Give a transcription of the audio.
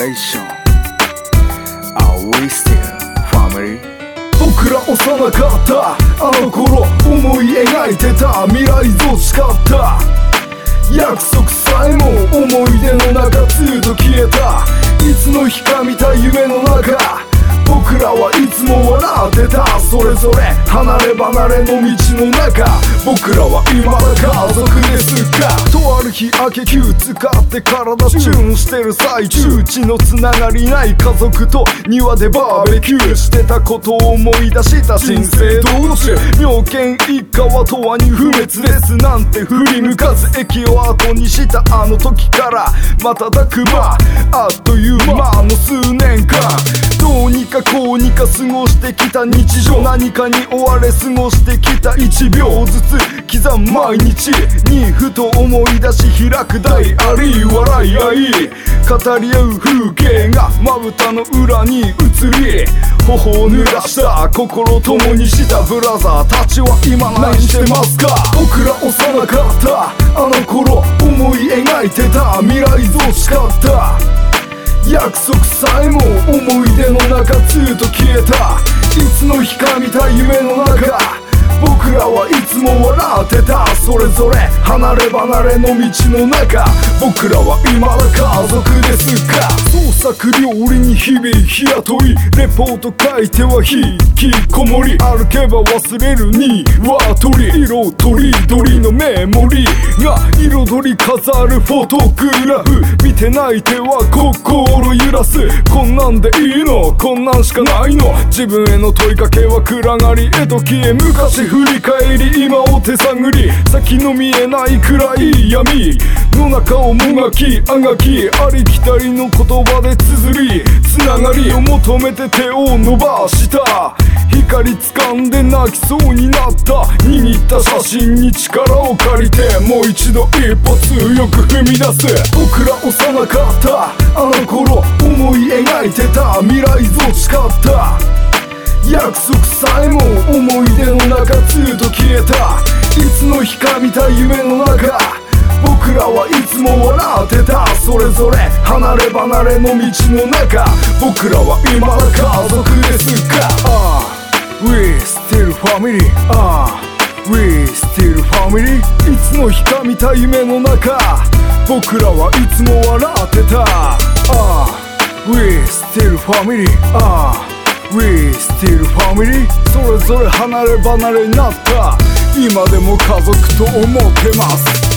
generation. Are we still family? 僕ら幼かったあの頃思い描いてた未来ぞ誓った約束さえも思い出の中ずっと消えたいつの日か見た夢の中僕らはいつも笑ってたそれぞれ離れ離れの道の中僕らは今だ家族ですかとある日明け休使って体チューンしてる最中血のつながりない家族と庭でバーベキューしてたことを思い出した人生道中妙見一家は永遠に不滅ですなんて振り向かず駅を後にしたあの時から瞬く間あっという間の数年間どうにかこうにか過ごしてきた日常何かに追われ過ごしてきた1秒ずつ刻む毎日にふと思い出し開く大あり笑い合い語り合う風景がまぶたの裏に映り頬を濡らした心共にしたブラザーたちは今何してますか僕ら幼かったあの頃思い描いてた未来ぞ誓った約束さえも思い出の中ずっと消えたいつの日か見た夢の中僕らはいつも笑ってたそれぞれ離れ離れの道の中僕らは今だ家族ですか創作料理に日々日雇いレポート書いては引きこもり歩けば忘れるには鳥色とりどりのメモリーが彩り飾るフォトグラフ見て泣いては心揺らすこんなんでいいのこんなんしかないの自分への問いかけは暗がりへと消え昔振り返り今を手探り先の見えない暗い闇の中をもがきあがきありきたりの言葉で綴りつながりを求めて手を伸ばした光掴んで泣きそうになった握った写真に力を借りてもう一度一歩強く踏み出す僕ら幼かったあの頃思い描いてた未来ぞ誓った約束さえも思い出の中ずっと消えたいつの日か見た夢の中僕らはいつも笑ってたそれぞれ離れ離れの道の中僕らは今だ家族ですかWe still family We still family いつの日か見た夢の中僕らはいつも笑ってたWe still family We still family それぞれ離れ離れになった今でも家族と思ってます